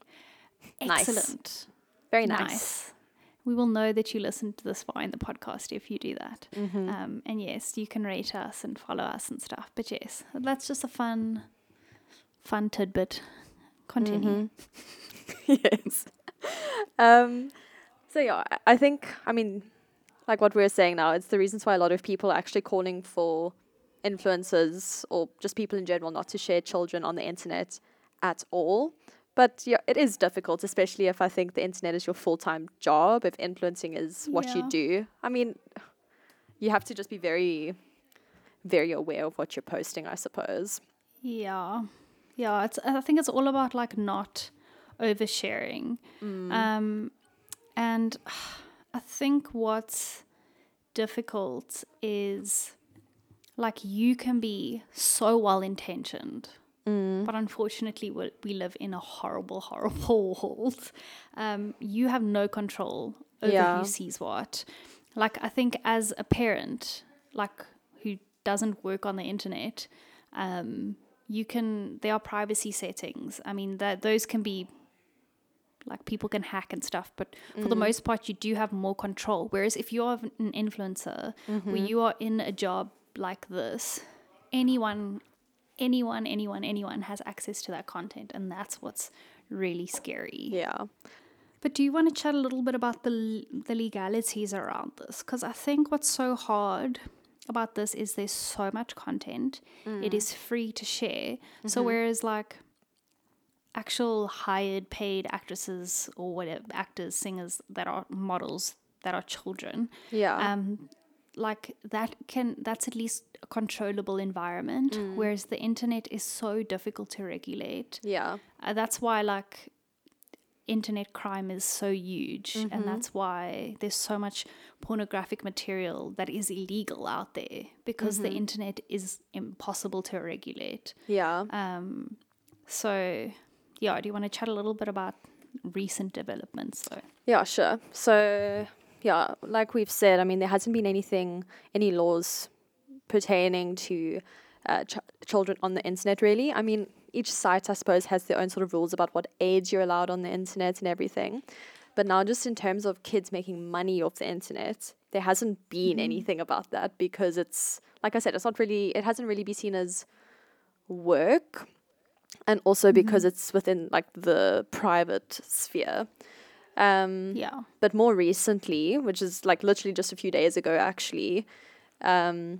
Nice. Nice. Excellent. very nice. Nice. We will know that you listened to this far in the podcast if you do that. Mm-hmm. Um, and yes, you can rate us and follow us and stuff. But yes, that's just a fun, fun tidbit. Continue. Mm-hmm. Yes. Um. So yeah, I- I think I mean, like what we're saying now, it's the reasons why a lot of people are actually calling for influencers or just people in general not to share children on the internet at all. But yeah, it is difficult, especially if I think the internet is your full-time job, if influencing is what you Yeah. do. I mean, you have to just be very, very aware of what you're posting, I suppose. Yeah. Yeah. It's, I think it's all about like not oversharing. Um, and I think what's difficult is like you can be so well intentioned. But unfortunately, we, we live in a horrible, horrible world. Um, you have no control over Yeah. who sees what. Like, I think as a parent, like, who doesn't work on the internet, um, you can, there are privacy settings. I mean, that those can be, like, people can hack and stuff. But for the most part, you do have more control. Whereas if you're an influencer, where you are in a job like this, anyone anyone, anyone, anyone has access to that content, and that's what's really scary. Yeah. But do you want to chat a little bit about the the legalities around this? Because I think what's so hard about this is there's so much content. It is free to share. So whereas like actual hired paid actresses or whatever, actors, singers that are models that are children, Yeah. um, like that can that's at least a controllable environment, whereas the internet is so difficult to regulate. yeah. Uh, that's why like internet crime is so huge, and that's why there's so much pornographic material that is illegal out there, because the internet is impossible to regulate. Yeah. Um, so yeah, do you want to chat a little bit about recent developments? So Yeah, sure. So, yeah, like we've said, I mean, there hasn't been anything, any laws pertaining to uh, ch- children on the internet, really. I mean, each site, I suppose, has their own sort of rules about what age you're allowed on the internet and everything. But now, just in terms of kids making money off the internet, there hasn't been anything about that, because it's, like I said, it's not really, it hasn't really been seen as work. And also because it's within like the private sphere. Um, yeah, But more recently, which is like literally just a few days ago, actually, um,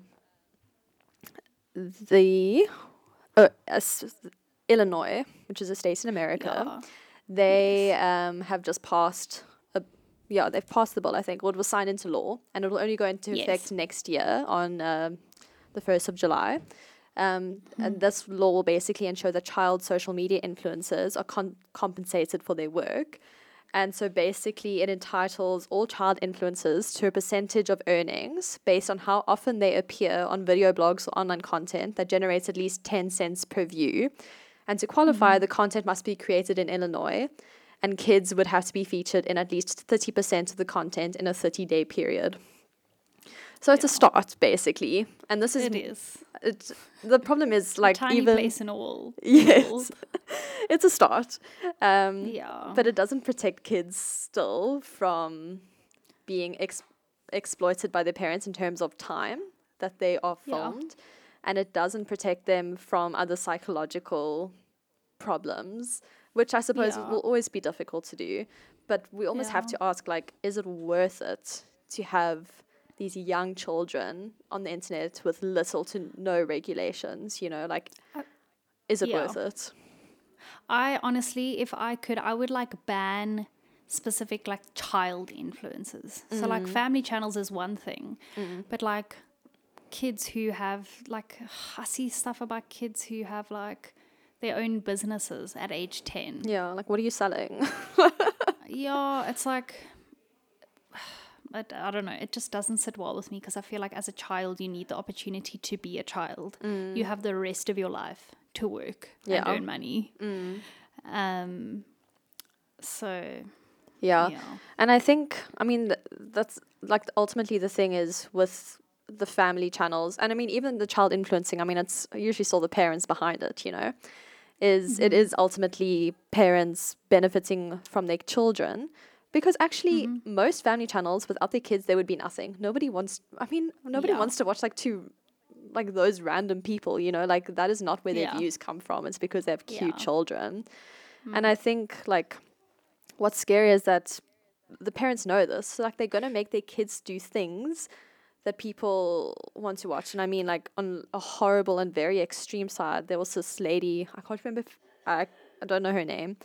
the uh, as Illinois, which is a state in America, yeah. they um, have just passed. A, yeah, they've passed the bill. I think, well, it was signed into law, and it will only go into Yes. effect next year on um the first of July. Um, And this law will basically ensure that child social media influencers are con- compensated for their work. And so basically it entitles all child influencers to a percentage of earnings based on how often they appear on video blogs or online content that generates at least ten cents per view. And to qualify, the content must be created in Illinois, and kids would have to be featured in at least thirty percent of the content in a thirty-day period. So it's a Yeah. start, basically. And this is It is. It's, the problem is, A like, tiny even place in all. yes, it's a start. Um, Yeah. but it doesn't protect kids still from being ex- exploited by their parents in terms of time that they are Yeah. filmed, and it doesn't protect them from other psychological problems, which I suppose Yeah. will always be difficult to do. But we almost have Yeah. to ask, like, is it worth it to have these young children on the internet with little to no regulations? You know, like, Uh, is it yeah. worth it? I honestly, if I could, I would like ban specific like child influences. So like family channels is one thing, but like kids who have like I see stuff about kids who have like their own businesses at age ten. Yeah, like, what are you selling? Yeah, it's like I, I don't know. It just doesn't sit well with me because I feel like as a child you need the opportunity to be a child. You have the rest of your life to work Yeah. and earn money. Um. So Yeah. yeah. And I think, I mean, th- that's like ultimately the thing is with the family channels, and I mean, even the child influencing, I mean, it's usually still the parents behind it, you know, is it is ultimately parents benefiting from their children. Because actually, most family channels without their kids, they would be nothing. Nobody wants, I mean, nobody Yeah. wants to watch like two, like those random people, you know, like that is not where their Yeah. views come from. It's because they have cute Yeah. children. And I think like what's scary is that the parents know this. So, like, they're going to make their kids do things that people want to watch. And I mean, like, on a horrible and very extreme side, there was this lady, I can't remember, if, I, I don't know her name.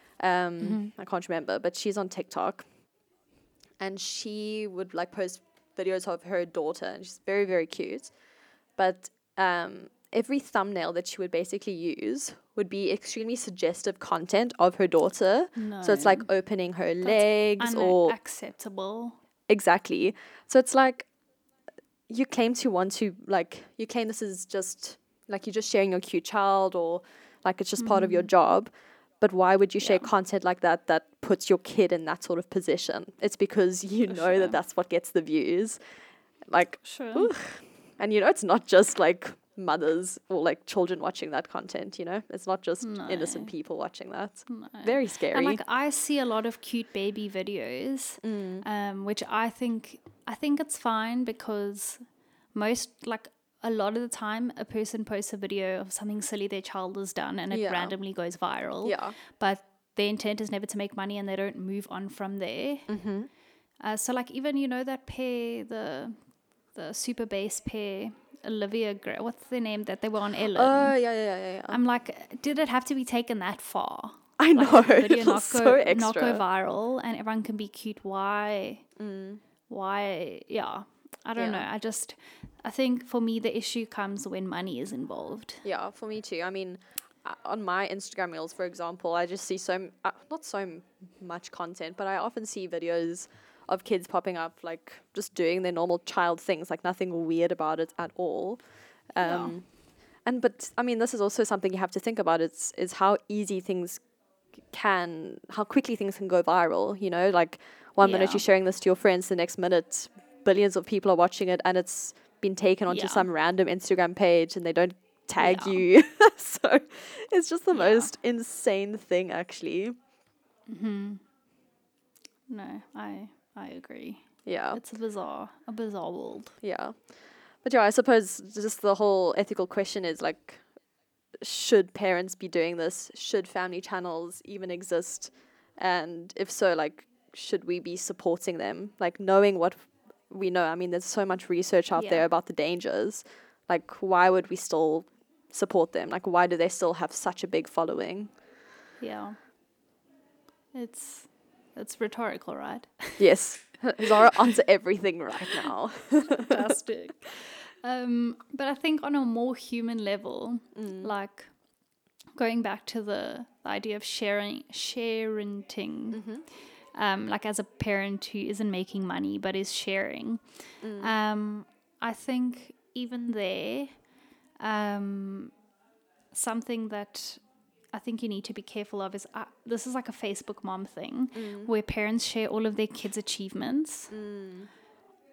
Um, I can't remember, but she's on TikTok. And she would, like, post videos of her daughter. And she's very, very cute. But um, every thumbnail that she would basically use would be extremely suggestive content of her daughter. So it's like No. opening her legs or Unacceptable. exactly. So it's like you claim to want to like you claim this is just like you're just sharing your cute child or like it's just part of your job. But why would you share Yeah. content like that that puts your kid in that sort of position? It's because you For know sure. that that's what gets the views. Like, Sure. and you know, it's not just like mothers or like children watching that content, you know? It's not just innocent people watching that. No. Very scary. And like I see a lot of cute baby videos, um, which I think I think it's fine because most like a lot of the time a person posts a video of something silly their child has done and it Yeah. randomly goes viral. Yeah. But their intent is never to make money and they don't move on from there. Mm-hmm. Uh, so like even you know that pair, the the super bass pair, Olivia Gray, what's their name that they were on Ellen? Oh, yeah, yeah, yeah, yeah. I'm like, did it have to be taken that far? I Like, know. the video It not was go so not go extra. viral and everyone can be cute. Why? Why? Yeah, I don't Yeah. know. I just, I think for me the issue comes when money is involved. Yeah, for me too. I mean, uh, on my Instagram reels, for example, I just see so m- uh, not so m- much content, but I often see videos of kids popping up, like just doing their normal child things, like nothing weird about it at all. Um, Yeah. And but I mean, this is also something you have to think about. It's is how easy things can, how quickly things can go viral. You know, like one minute Yeah. you're sharing this to your friends, the next minute billions of people are watching it, and it's been taken onto Yeah. some random Instagram page, and they don't tag Yeah. you. So it's just the Yeah. most insane thing, actually. No, I I agree. Yeah, It's a bizarre, a bizarre world. yeah. But yeah, I suppose just the whole ethical question is like, should parents be doing this? Should family channels even exist? And if so, like, should we be supporting them? Like, knowing what we know. I mean, there's so much research out Yeah. there about the dangers. Like, why would we still support them? Like, why do they still have such a big following? Yeah. It's it's rhetorical, right? Yes. Zara, answer everything right now. Fantastic. Um, but I think on a more human level, like going back to the, the idea of sharing, sharenting, um, like as a parent who isn't making money but is sharing, um, I think even there, um, something that I think you need to be careful of is uh, this is like a Facebook mom thing where parents share all of their kids' achievements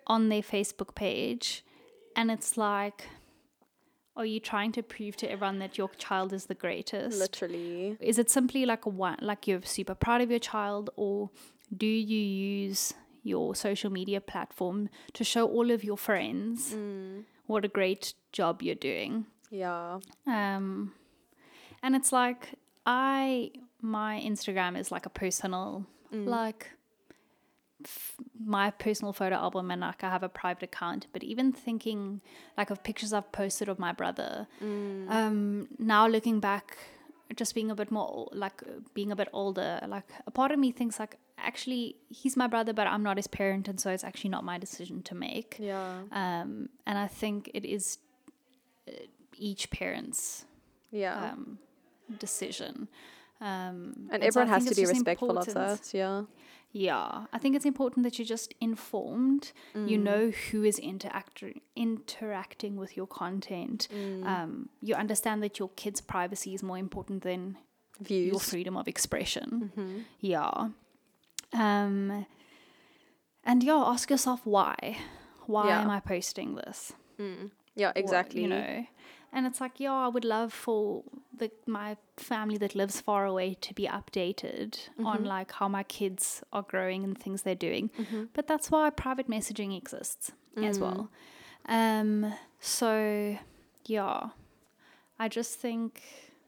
on their Facebook page, and it's like, are you trying to prove to everyone that your child is the greatest? Literally. Is it simply like a one, like you're super proud of your child, or do you use your social media platform to show all of your friends mm. what a great job you're doing? Yeah. Um, and it's like, I, my Instagram is like a personal, Mm. like f- my personal photo album, and like I have a private account. But even thinking like of pictures I've posted of my brother, Mm. um, now looking back, just being a bit more like being a bit older, like a part of me thinks like, actually he's my brother, but I'm not his parent, and so it's actually not my decision to make. Yeah. Um, and I think it is uh, each parent's Yeah. um, decision. Um, and and so I everyone has think to it's be just respectful of important- that. Yeah. Yeah, I think it's important that you're just informed. You Mm. know who is interact- interacting with your content. Mm. Um, you understand that your kid's privacy is more important than Views. your freedom of expression. Mm-hmm. Yeah. Um, and yeah, ask yourself why. Why Yeah. am I posting this? Mm. Yeah, Or, exactly. you know, and it's like, yeah, I would love for the my family that lives far away to be updated Mm-hmm. on like how my kids are growing and things they're doing. Mm-hmm. But that's why private messaging exists as Mm. well. Um, so yeah, I just think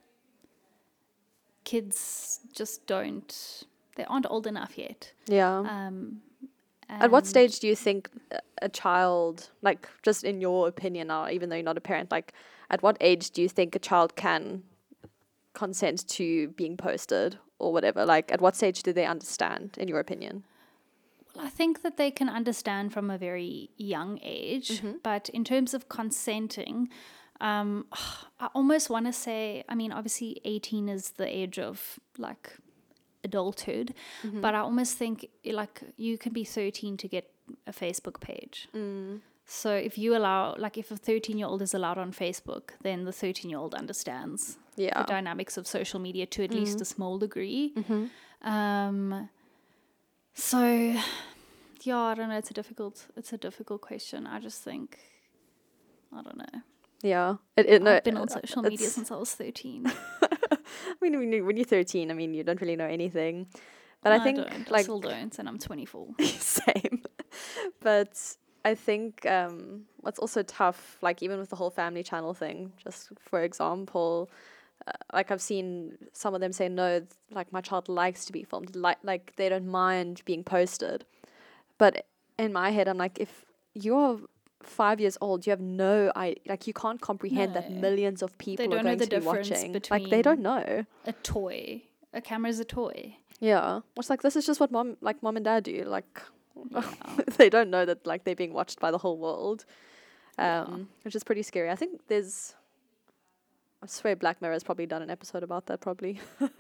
kids just don't, they aren't old enough yet. Yeah. Um, At what and- stage do you think a- a child, like just in your opinion now, even though you're not a parent, like at what age do you think a child can consent to being posted or whatever? Like at what stage do they understand, in your opinion? Well, I think that they can understand from a very young age, Mm-hmm. but in terms of consenting, um, I almost want to say, I mean, obviously eighteen is the age of like adulthood, Mm-hmm. but I almost think like you can be thirteen to get a Facebook page. Mm. So if you allow, like if a thirteen year old is allowed on Facebook, then the thirteen year old understands Yeah. the dynamics of social media to at least Mm. a small degree. Mm-hmm. Um, so yeah, I don't know. It's a difficult, it's a difficult question. I just think, I don't know. Yeah. It, it, no, I've been on uh, social media it's- since I was thirteen. I mean, when, you, when you're thirteen, I mean, you don't really know anything. But I, I think, don't. I like, still don't, and I'm twenty-four. same. But I think um, what's also tough, like even with the whole family channel thing, just for example, uh, like I've seen some of them say, no, th- like my child likes to be filmed, like like they don't mind being posted. But in my head, I'm like, if you're five years old, you have no, I like you can't comprehend that No. millions of people don't are know going the to be difference watching. Like they don't between- know. A toy. A camera's a toy. Yeah, it's like this is just what mom, like mom and dad do. Like Yeah. they don't know that like they're being watched by the whole world, um, Yeah. which is pretty scary. I think there's, I swear Black Mirror has probably done an episode about that. Probably,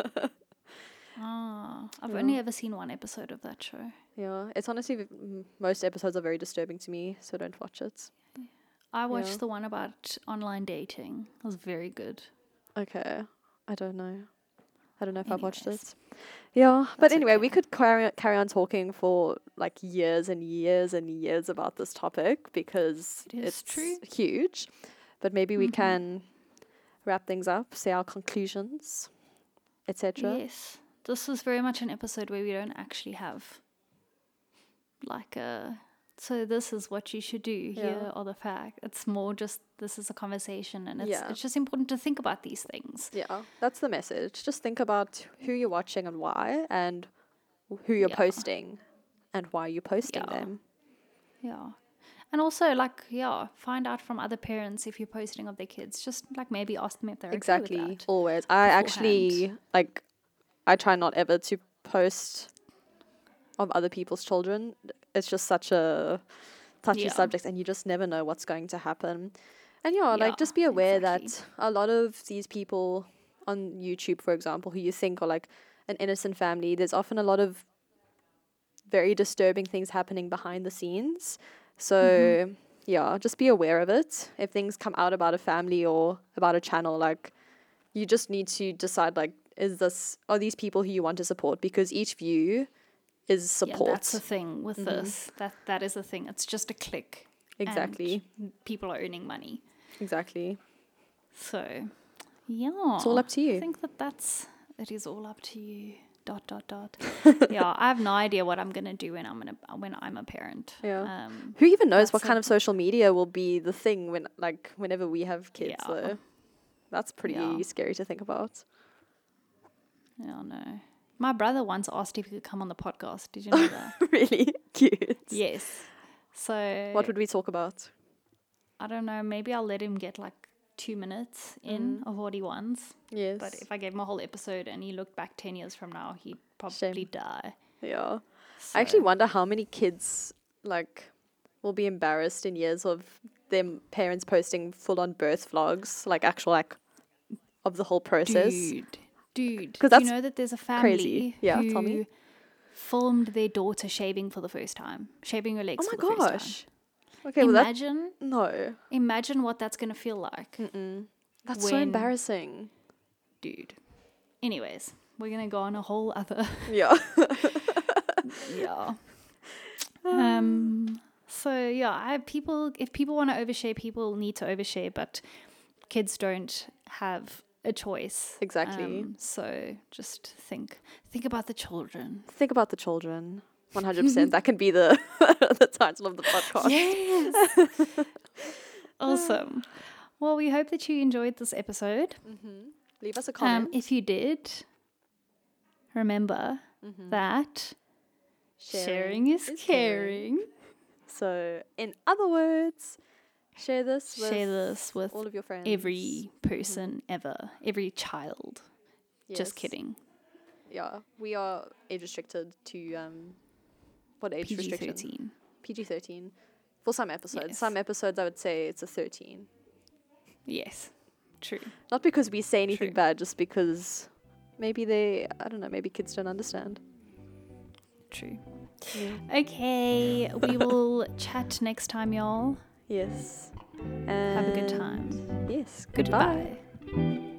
Ah, I've Yeah. only ever seen one episode of that show. yeah. It's honestly v- m- most episodes are very disturbing to me, so don't watch it. I watched Yeah. the one about online dating. It was very good. Okay, I don't know. I don't know if I've watched Anyways. it. Yeah, but That's anyway, we okay. could carry carry on talking for like years and years and years about this topic because It is it's true. huge. But maybe we Mhm. can wrap things up, say our conclusions, et cetera. Yes. This is very much an episode where we don't actually have like a, so this is what you should do. Yeah. Here are the facts. It's more just, this is a conversation, and it's, Yeah. it's just important to think about these things. Yeah, that's the message. Just think about who you're watching and why, and who you're Yeah. posting and why you're posting Yeah. them. Yeah. And also, like, yeah, find out from other parents if you're posting of their kids. Just like maybe ask them if they're okay Exactly, with that. always. I actually like. I try not ever to post of other people's children. It's just such a touchy Yeah. subject, and you just never know what's going to happen. And yeah, Yeah, like just be aware exactly. that a lot of these people on YouTube, for example, who you think are like an innocent family, there's often a lot of very disturbing things happening behind the scenes. So Mm-hmm. yeah, just be aware of it. If things come out about a family or about a channel, like you just need to decide like, is this, are these people who you want to support? Because each view is support. Yeah, that's the thing with mm-hmm. this. That that is the thing. It's just a click. Exactly. And people are earning money. Exactly. So, yeah. It's all up to you. I think that that's, it is all up to you. Dot, dot, dot. Yeah, I have no idea what I'm going to do when I'm gonna, when I'm a parent. Yeah. Um, Who even knows what kind of social media will be the thing when, like, whenever we have kids, yeah. though. That's pretty yeah. scary to think about. Yeah, no. My brother once asked if he could come on the podcast. Did you know that? Really? Cute. Yes. So... What would we talk about? I don't know. Maybe I'll let him get like two minutes in mm. of what he wants. Yes. But if I gave him a whole episode and he looked back ten years from now, he'd probably Shame. die. Yeah. So. I actually wonder how many kids, like, will be embarrassed in years of their parents posting full-on birth vlogs, like actual, like, of the whole process. Dude. Dude, do you know that there's a family crazy. Yeah, who tell me. filmed their daughter shaving for the first time, shaving her legs oh for my the gosh. first time. Okay, imagine, well that, no. Imagine what that's going to feel like. Mm-mm. That's when, so embarrassing. Dude. Anyways, we're going to go on a whole other... Yeah. yeah. Um. So, yeah, I people, if people want to overshare, people need to overshare, but kids don't have... a choice. Exactly. Um, so just think think about the children. Think about the children. one hundred percent. That can be the the title of the podcast. Yes. Awesome. Well, we hope that you enjoyed this episode. Mm-hmm. Leave us a comment. Um, if you did, remember mm-hmm. that sharing, sharing is, is caring. caring. So, in other words... Share this with Share this with all of your friends. Every person mm-hmm. ever. Every child. Yes. Just kidding. Yeah. We are age restricted to um what age P G thirteen. restriction? P G thirteen. For some episodes. Yes. Some episodes I would say it's a thirteen. Yes. True. Not because we say anything True. bad, just because maybe they I don't know, maybe kids don't understand. True. Yeah. Okay. We will chat next time, y'all. Yes. And have a good time. Yes. Goodbye. Goodbye.